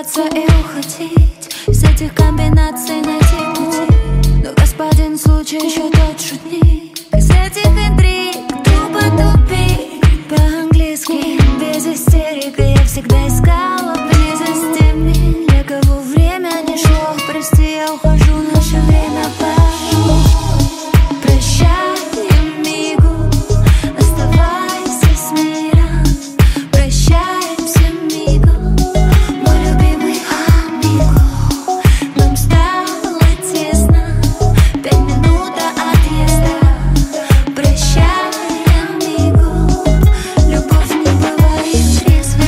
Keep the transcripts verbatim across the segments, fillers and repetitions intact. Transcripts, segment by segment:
сдаться и уходить, из этих комбинаций найти пути. Но господин случай еще тот шутник, из этих интриг тупо тупик. По-английски, без истерик, я всегда искала близости мне. Для кого время не шло, прости, я ухожу, наше время пошло. Прощай, амигу, оставайся с миром. Прощаемся, амигу, мой любимый амигу. Нам стало тесно, пять минут до отъезда. Прощай, амигу, любовь не бывает трезва.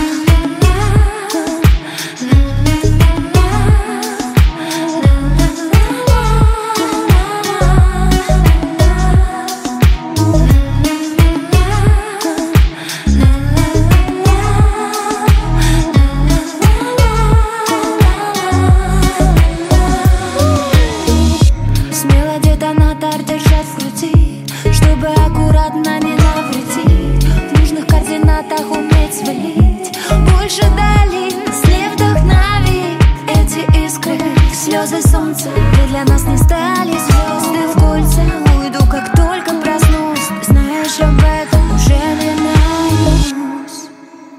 Смело детонатор держать в груди, чтобы аккуратно не навредить. В нужных координатах уметь свалить. Больше долин, слив вдохновить. Эти искры, слезы солнца, вы для нас не стали звезды в кольца. Уйду, как только проснусь, ты знаешь об этом, уже не наймусь.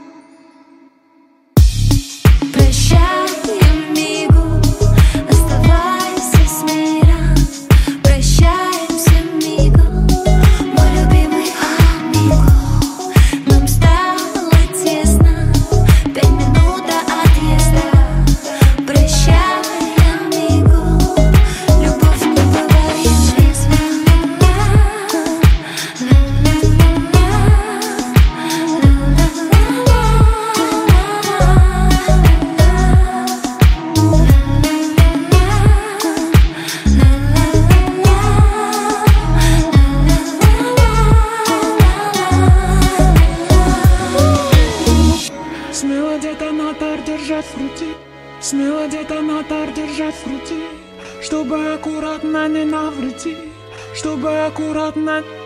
Прощай, амигу, оставайся с миром. Прощаемся, амигу, мой любимый амигу. Нам стало тесно, пять минут до отъезда. Прощай, амигу, любовь не бывает трезва. Смело детонатор держать в груди, смело детонатор держать в груди, чтобы аккуратно не навредить, чтобы аккуратно